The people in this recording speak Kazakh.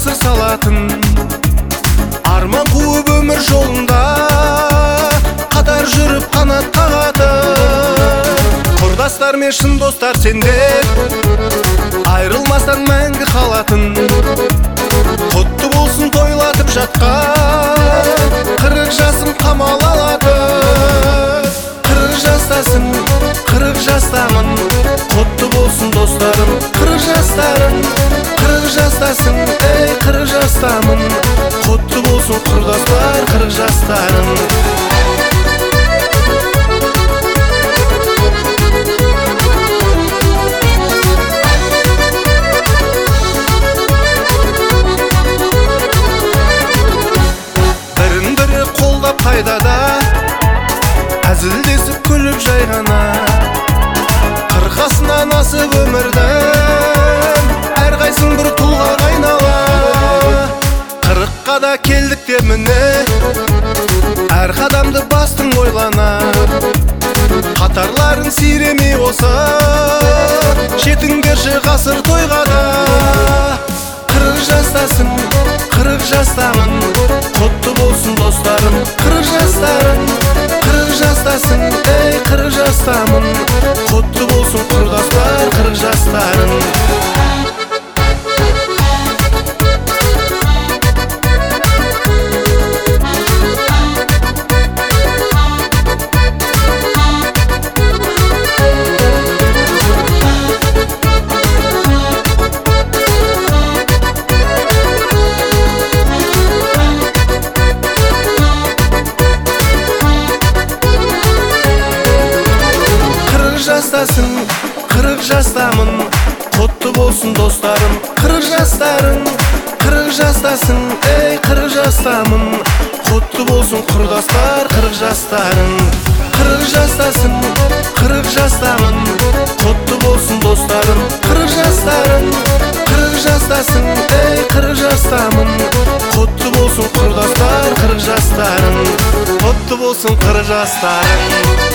тасыр салатын, арман қуып өмір жолында қатар жүріп қанат қағатын. Құрдастар мен шын достар сендер айрылмастан мәңгі қалатын. Құтты болсын тойлатып жатқан 40 жасын қамал алатын. 40 жастасың, 40 жастамын, құтты болсын достарым 40 жастарың. 40 жастасың, ей 40 жастамын, құтты болсын құрдастар 40 жастарың. Пайдада әзілдесіп күліп жай ғана, қырқасына насып өмірдің әрқайсың бір тұлғаға айнала. 40-қа да келдік те міне, әр қадамды бастың ойлана. Қатарларың сиремей осы жетіңдерші ғасыр тойға да. 40 жастасың, 40 жастамын, құтты болсын достарым 40 жастарың. 40 жастасың, ей 40 жастамын, құтты болсын құрдастар 40 жастарың. Жастасың, 40 жастамын, құтты болсын достарым 40 жастарың. 40 жастасың, ей 40 жастамын, құтты болсын құрдастар 40 жастарың. 40 жастасың, 40 жастамын, құтты болсын достарым 40 жастарың. 40 жастасың, ей 40 жастамын, құтты болсын құрдастар 40 жастарың. Құтты болсын 40 жастарың.